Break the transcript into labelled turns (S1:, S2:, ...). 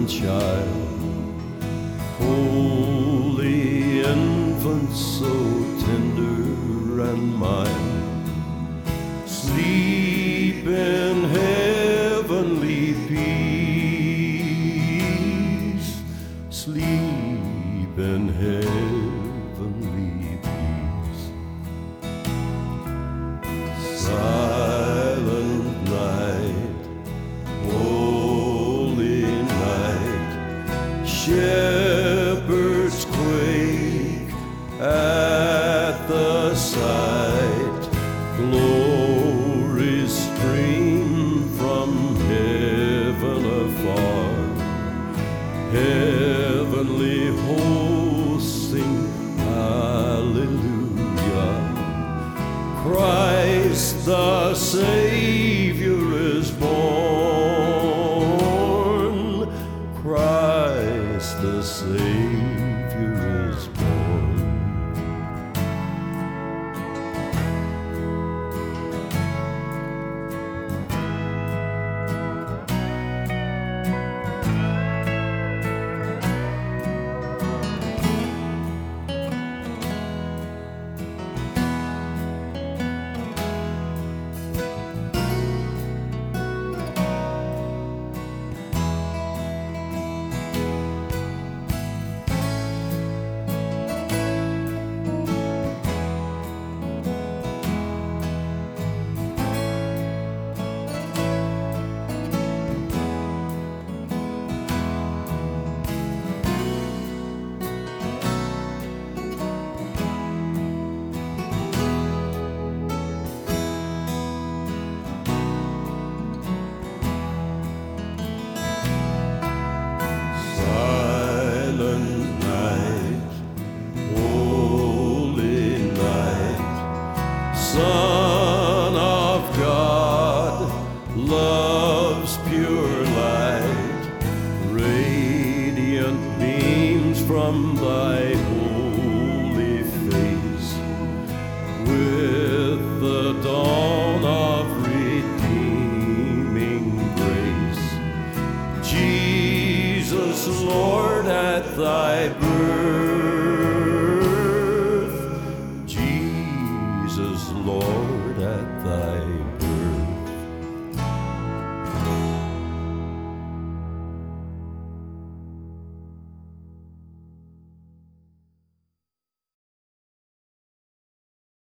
S1: child, holy infant, so tender and mild, sleep in heavenly peace, sleep in heavenly peace. Silent night, holy night, shepherds quake at the sight, glories stream from heaven afar, heavenly hosts sing hallelujah. Christ the Savior is born, Christ the Savior is born. Son of God, love's pure light, radiant beams from thy holy face, with the dawn of redeeming grace. Jesus, Lord, at thy birth, Jesus, Lord, at thy birth.